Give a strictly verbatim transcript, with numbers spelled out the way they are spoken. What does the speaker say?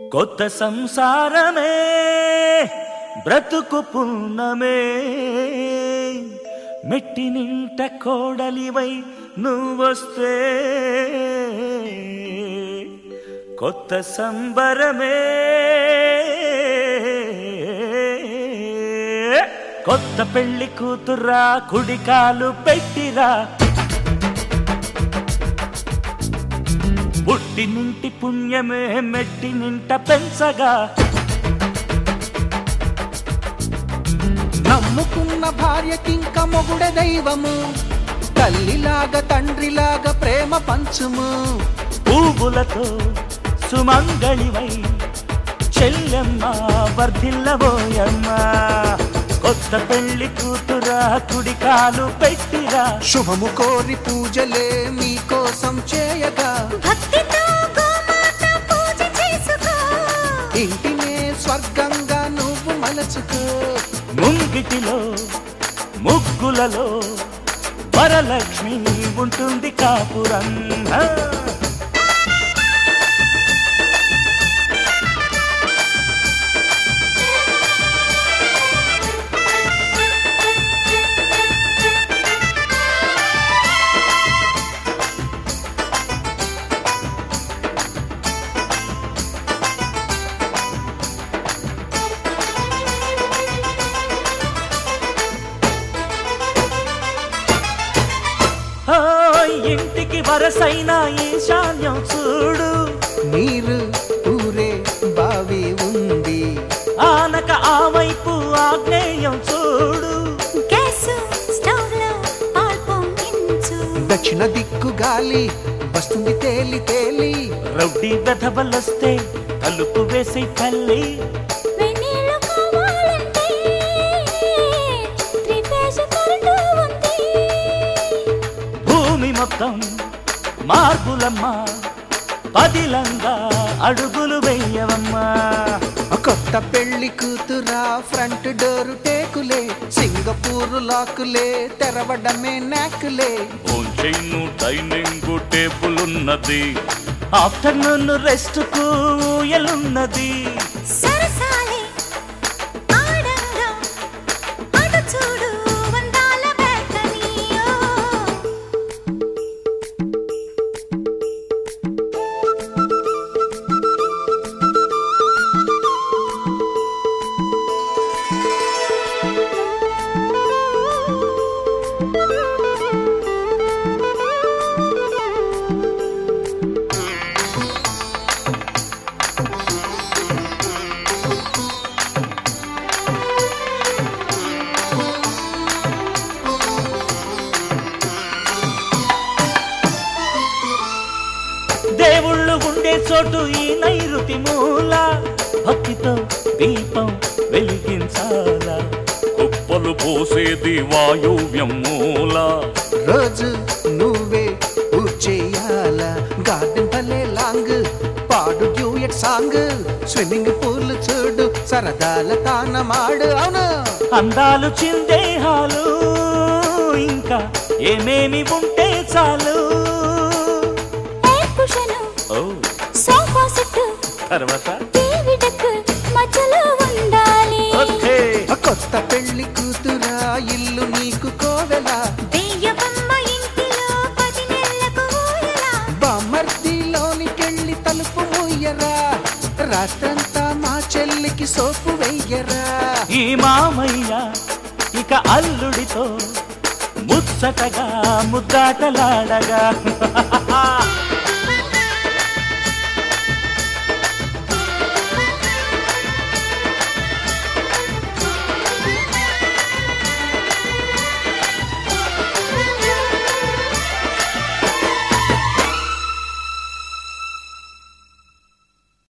కొత్త సంసారమే బ్రతుకు పున్నమే మెట్టి నింట కోడలివై నువ్వొస్తే కొత్త సంబరమే కొత్త పెళ్లి కూతురా కుడికాలు పెట్టిరా పుట్టి నింటి పుణ్యమే మెట్టి నింట పెంచగా నమ్ముకున్న భార్యకింక మొగుడ దైవము తల్లిలాగా తండ్రిలాగా ప్రేమ పంచుము పువ్వులతో సుమంగళివై చెల్లెమ్మ వర్ధిల్లబోయమ్మ కొత్త పెళ్లి కూతురా కుడికాలు పెట్టిరా శుభము కోరి పూజలే మీకోసం చేయగా భక్తితో గోమాత పూజ చేసుకో ఇంటినే స్వర్గంగా నువ్వు మలచుకో ముంగిటిలో ముగ్గులలో వరలక్ష్మి ఉంటుంది కాపురం ఇంటికి వరసైన ఈశాన్యం చూడు నీరు ఊరే బావి ఉంది ఆనక ఆ వైపు ఆగ్నేయం చూడు గ్యాసు స్టవ్లో పాలు పొంగించు దక్షిణ దిక్కు గాలి వస్తుంది తేలి తేలి రౌడీ వెధవలొస్తే తలుపు వేసి తల్లి వెన్నీళ్ళు కావాలంటే త్రిఫేజ్ కరెంటు ఉంది భూమి మొత్తం మార్పులమ్మ పదిలంగా అడుగులు వెయ్యవమ్మా కొత్త పెళ్లి కూతురా ఫ్రంట్ డోరు టేకులే సింగపూర్ లాకులే తెరవడమే నాకులే భోంచేను డైనింగ్ టేబుల్ ఉన్నది ఆఫ్టర్నూన్ రెస్ట్ కు ఊయలున్నది సరసాలే ఆడంగా అటు చూడు వందాల బెల్కనీయో దేవుళ్ళు ఉండే చోటు ఈ నైరుతి మూల భక్తితో దీపం వెలిగించాలా కుప్పలు పోసేది వాయువ్యం మూల రోజు నువ్వే పూజేయాల గార్డెన్ భలే లాంగ్ పాడు డ్యూయట్ సాంగ్ స్విమ్మింగ్ పూల్ చూడు సరదాల తానమాడు అవును అందాలు చిందేహాలు ఇంకా ఏమేమి ఉంటే చాలు ఎయిర్ కుషన్ ఓ సోఫా సెట్ తర్వాత టీవీ డెక్ మధ్యలో ఉండాలి ఓకే కొత్త పెళ్లి కూతురా ఇల్లు నీకు కోవెల దెయ్య బొమ్మ ఇంటిలో పది నెలలకు ఊయల బామర్దిలోనికెళ్ళి తలుపు మూయరా రాత్రంతా మా చెల్లికి సోపు వెయ్యరా ఈ మామయ్య ఇక అల్లుడితో ముచ్చటగా ముద్దాటలాడగా